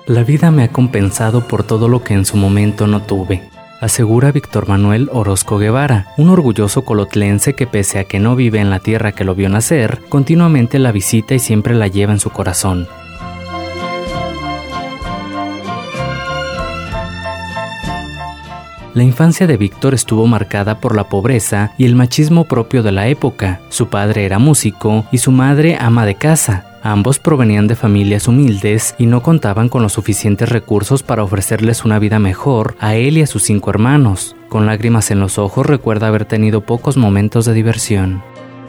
La vida me ha compensado por todo lo que en su momento no tuve, asegura Víctor Manuel Orozco Guevara, un orgulloso colotlense que pese a que no vive en la tierra que lo vio nacer, continuamente la visita y siempre la lleva en su corazón. La infancia de Víctor estuvo marcada por la pobreza y el machismo propio de la época. Su padre era músico y su madre ama de casa. Ambos provenían de familias humildes y no contaban con los suficientes recursos para ofrecerles una vida mejor a él y a sus 5 hermanos. Con lágrimas en los ojos recuerda haber tenido pocos momentos de diversión.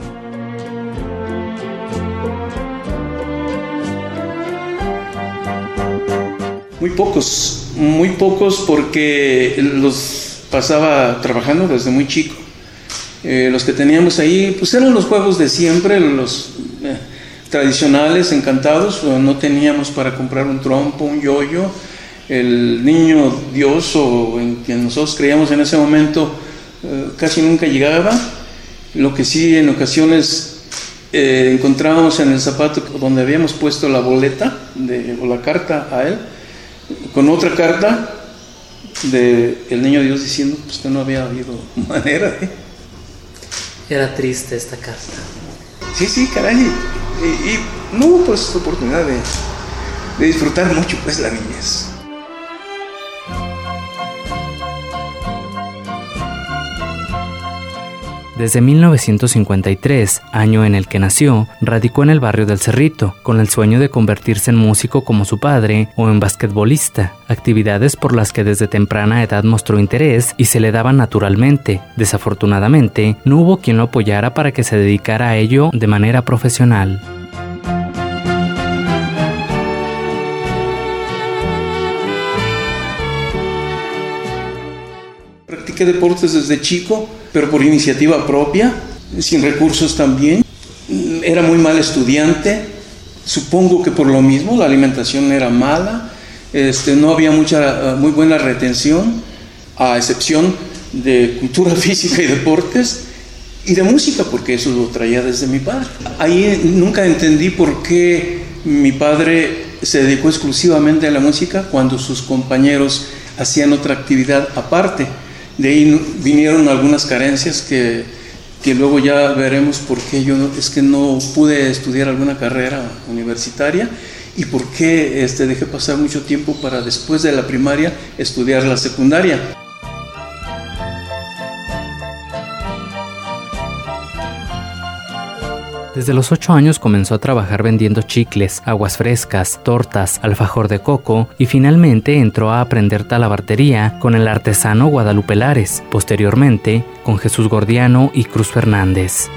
Muy pocos porque los pasaba trabajando desde muy chico. Los que teníamos ahí pues eran los juegos de siempre, los tradicionales, encantados. No teníamos para comprar un trompo, un yoyo. El niño Dios, o en quien nosotros creíamos en ese momento, casi nunca llegaba. Lo que sí en ocasiones encontrábamos en el zapato donde habíamos puesto la boleta o la carta a él, con otra carta de el niño Dios diciendo pues que no había habido manera. Era triste esta carta. Sí, caray. Y no, pues oportunidad de disfrutar mucho pues la niñez. Desde 1953, año en el que nació, radicó en el barrio del Cerrito, con el sueño de convertirse en músico como su padre o en basquetbolista, actividades por las que desde temprana edad mostró interés y se le daban naturalmente. Desafortunadamente, no hubo quien lo apoyara para que se dedicara a ello de manera profesional. Practiqué deportes desde chico, pero por iniciativa propia, sin recursos también. Era muy mal estudiante, supongo que por lo mismo, la alimentación era mala, no había muy buena retención, a excepción de cultura física y deportes, y de música, porque eso lo traía desde mi padre. Ahí nunca entendí por qué mi padre se dedicó exclusivamente a la música cuando sus compañeros hacían otra actividad aparte. De ahí vinieron algunas carencias que luego ya veremos por qué yo no pude estudiar alguna carrera universitaria y por qué dejé pasar mucho tiempo para después de la primaria estudiar la secundaria. Desde los 8 años comenzó a trabajar vendiendo chicles, aguas frescas, tortas, alfajor de coco y finalmente entró a aprender talabartería con el artesano Guadalupe Lares, posteriormente con Jesús Gordiano y Cruz Fernández.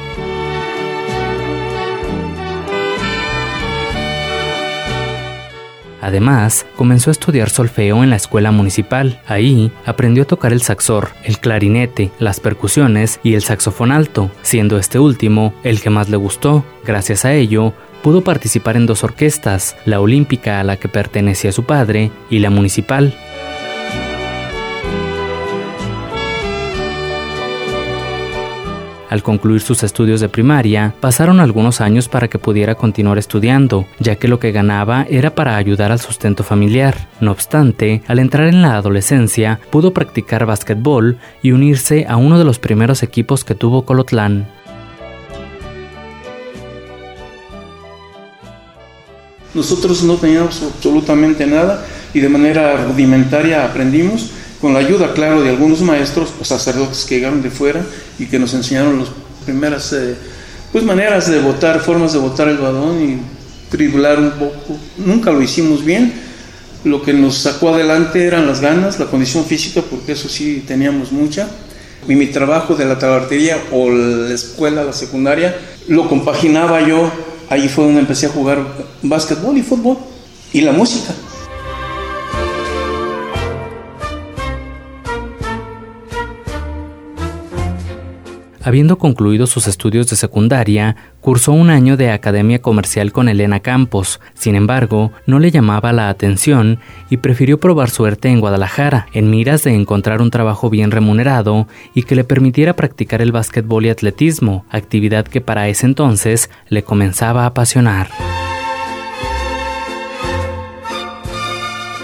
Además, comenzó a estudiar solfeo en la escuela municipal. Ahí aprendió a tocar el saxor, el clarinete, las percusiones y el saxofón alto, siendo este último el que más le gustó. Gracias a ello, pudo participar en 2 orquestas, la olímpica a la que pertenecía su padre y la municipal. Al concluir sus estudios de primaria, pasaron algunos años para que pudiera continuar estudiando, ya que lo que ganaba era para ayudar al sustento familiar. No obstante, al entrar en la adolescencia, pudo practicar básquetbol y unirse a uno de los primeros equipos que tuvo Colotlán. Nosotros no teníamos absolutamente nada y de manera rudimentaria aprendimos, con la ayuda, claro, de algunos maestros o sacerdotes que llegaron de fuera y que nos enseñaron las primeras maneras de botar, formas de botar el balón y driblar un poco. Nunca lo hicimos bien. Lo que nos sacó adelante eran las ganas, la condición física, porque eso sí teníamos mucha. Y mi trabajo de la talabartería o la escuela, la secundaria, lo compaginaba yo. Ahí fue donde empecé a jugar básquetbol y fútbol y la música. Habiendo concluido sus estudios de secundaria, cursó un año de academia comercial con Elena Campos. Sin embargo, no le llamaba la atención y prefirió probar suerte en Guadalajara, en miras de encontrar un trabajo bien remunerado y que le permitiera practicar el básquetbol y atletismo, actividad que para ese entonces le comenzaba a apasionar.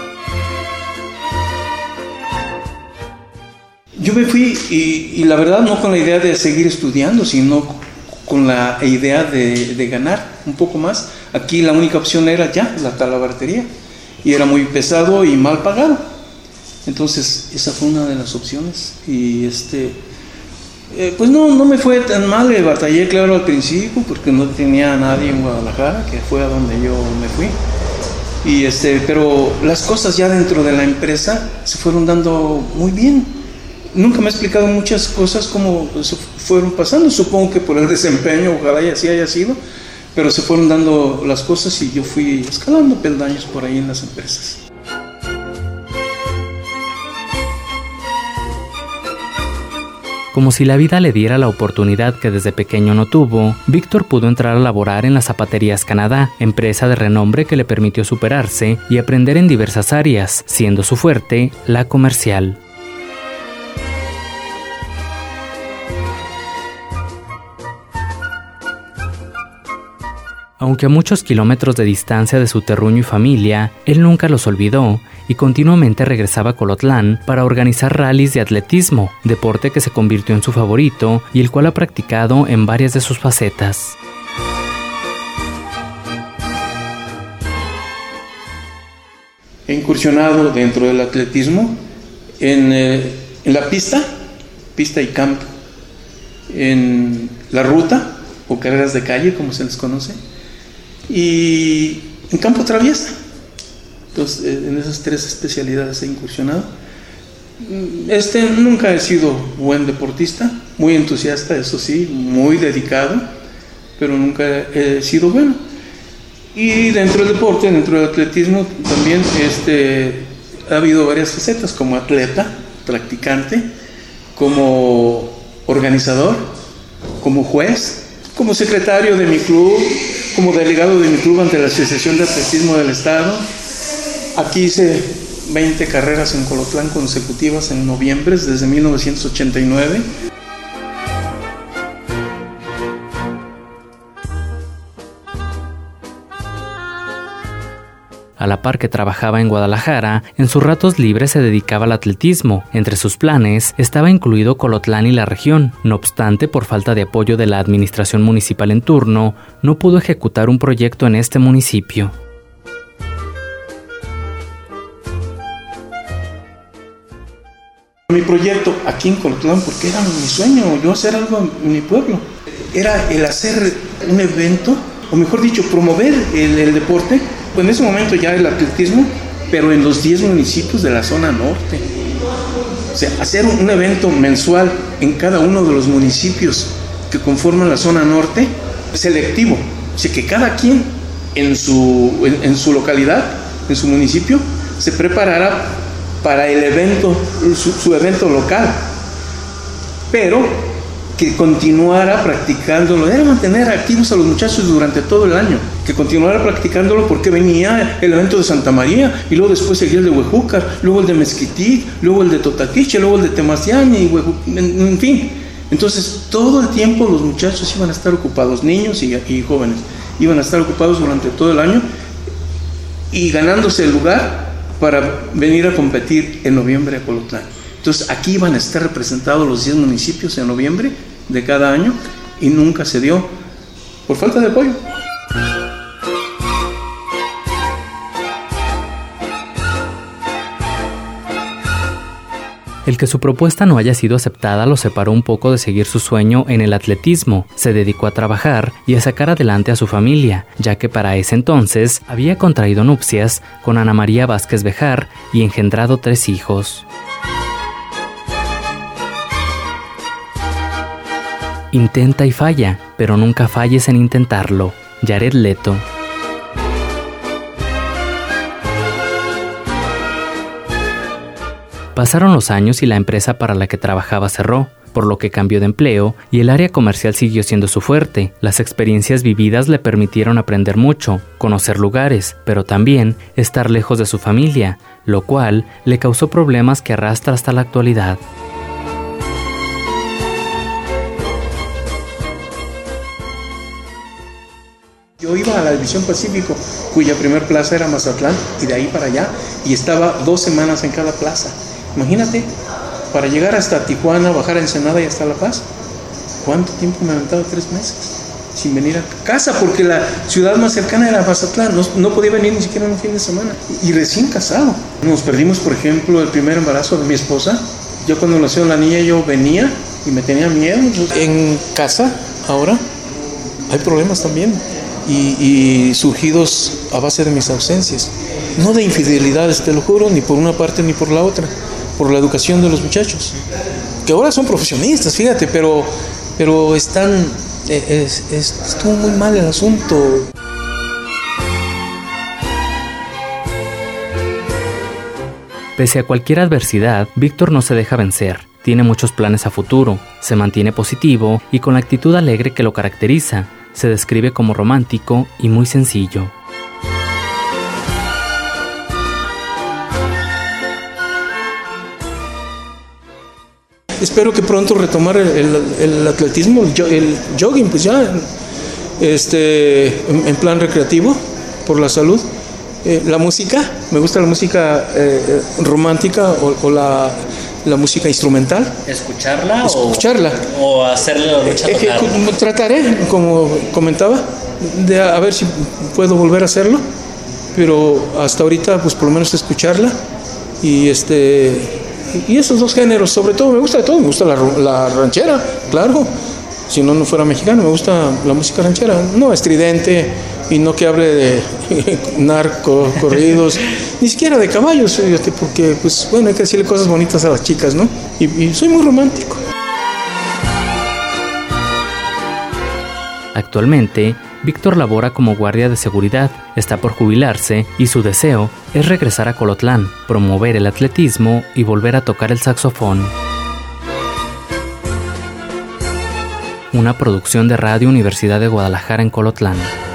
Yo me fui y la verdad no con la idea de seguir estudiando, sino con la idea de ganar un poco más. Aquí la única opción era ya la talabartería y era muy pesado y mal pagado. Entonces esa fue una de las opciones y pues no me fue tan mal. Batallé claro al principio porque no tenía a nadie en Guadalajara, que fue a donde yo me fui. Pero las cosas ya dentro de la empresa se fueron dando muy bien. Nunca me ha explicado muchas cosas cómo se fueron pasando. Supongo que por el desempeño, ojalá y así haya sido, pero se fueron dando las cosas y yo fui escalando peldaños por ahí en las empresas. Como si la vida le diera la oportunidad que desde pequeño no tuvo, Víctor pudo entrar a laborar en las Zapaterías Canadá, empresa de renombre que le permitió superarse y aprender en diversas áreas, siendo su fuerte la comercial. Aunque a muchos kilómetros de distancia de su terruño y familia, él nunca los olvidó y continuamente regresaba a Colotlán para organizar rallies de atletismo, deporte que se convirtió en su favorito y el cual ha practicado en varias de sus facetas. He incursionado dentro del atletismo en la pista y campo, en la ruta o carreras de calle, como se les conoce, y en campo traviesa. Entonces, en esas tres especialidades he incursionado. Nunca he sido buen deportista, muy entusiasta, eso sí, muy dedicado, pero nunca he sido bueno. Y dentro del deporte, dentro del atletismo, también ha habido varias facetas, como atleta, practicante, como organizador, como juez, como secretario de mi club, como delegado de mi club ante la Asociación de Atletismo del Estado. Aquí hice 20 carreras en Colotlán consecutivas en noviembre desde 1989. A la par que trabajaba en Guadalajara, en sus ratos libres se dedicaba al atletismo. Entre sus planes estaba incluido Colotlán y la región. No obstante, por falta de apoyo de la administración municipal en turno, no pudo ejecutar un proyecto en este municipio. Mi proyecto aquí en Colotlán, porque era mi sueño, yo hacer algo en mi pueblo, era el hacer un evento, o mejor dicho, promover el deporte. Pues en ese momento ya el atletismo, pero en los 10 municipios de la zona norte. O sea, hacer un evento mensual en cada uno de los municipios que conforman la zona norte, selectivo. O sea, que cada quien en su localidad, en su municipio, se preparara para el evento, su evento local. Pero que continuara practicándolo, era mantener activos a los muchachos durante todo el año, que continuara practicándolo porque venía el evento de Santa María y luego después seguía el de Huejúcar, luego el de Mezquitic, luego el de Totaquiche, luego el de Temacián y en fin. Entonces todo el tiempo los muchachos iban a estar ocupados, niños y jóvenes, iban a estar ocupados durante todo el año y ganándose el lugar para venir a competir en noviembre a Colotlán. Entonces aquí iban a estar representados los 10 municipios en noviembre de cada año y nunca se dio por falta de apoyo. El que su propuesta no haya sido aceptada lo separó un poco de seguir su sueño en el atletismo. Se dedicó a trabajar y a sacar adelante a su familia, ya que para ese entonces había contraído nupcias con Ana María Vázquez Bejar y engendrado 3 hijos. Intenta y falla, pero nunca falles en intentarlo. Jared Leto. Pasaron los años y la empresa para la que trabajaba cerró, por lo que cambió de empleo y el área comercial siguió siendo su fuerte. Las experiencias vividas le permitieron aprender mucho, conocer lugares, pero también estar lejos de su familia, lo cual le causó problemas que arrastra hasta la actualidad. Yo iba a la División Pacífico, cuya primer plaza era Mazatlán, y de ahí para allá, y estaba 2 semanas en cada plaza. Imagínate, para llegar hasta Tijuana, bajar a Ensenada y hasta La Paz. ¿Cuánto tiempo me aventaba? 3 meses sin venir a casa, porque la ciudad más cercana era Mazatlán. No podía venir ni siquiera un fin de semana. Y recién casado. Nos perdimos, por ejemplo, el primer embarazo de mi esposa. Yo cuando nació la niña, yo venía y me tenía miedo. En casa, ahora, hay problemas también. Y surgidos a base de mis ausencias. No de infidelidades, te lo juro, ni por una parte ni por la otra. Por la educación de los muchachos. Que ahora son profesionistas, fíjate, pero están... estuvo muy mal el asunto. Pese a cualquier adversidad, Víctor no se deja vencer. Tiene muchos planes a futuro, se mantiene positivo y con la actitud alegre que lo caracteriza. Se describe como romántico y muy sencillo. Espero que pronto retomar el atletismo, el jogging, pues ya, en plan recreativo, por la salud. La música, me gusta la música romántica o la música instrumental. ¿Escucharla? Escucharla. ¿O hacerle tocar? Trataré, como comentaba, de a ver si puedo volver a hacerlo, pero hasta ahorita, pues por lo menos escucharla y esos dos géneros, sobre todo, me gusta de todo, me gusta la ranchera, claro, si no fuera mexicano, me gusta la música ranchera, no estridente y no que hable de narco, corridos, ni siquiera de caballos, porque, pues, bueno, hay que decirle cosas bonitas a las chicas, ¿no? Y soy muy romántico. Actualmente, Víctor labora como guardia de seguridad, está por jubilarse y su deseo es regresar a Colotlán, promover el atletismo y volver a tocar el saxofón. Una producción de Radio Universidad de Guadalajara en Colotlán.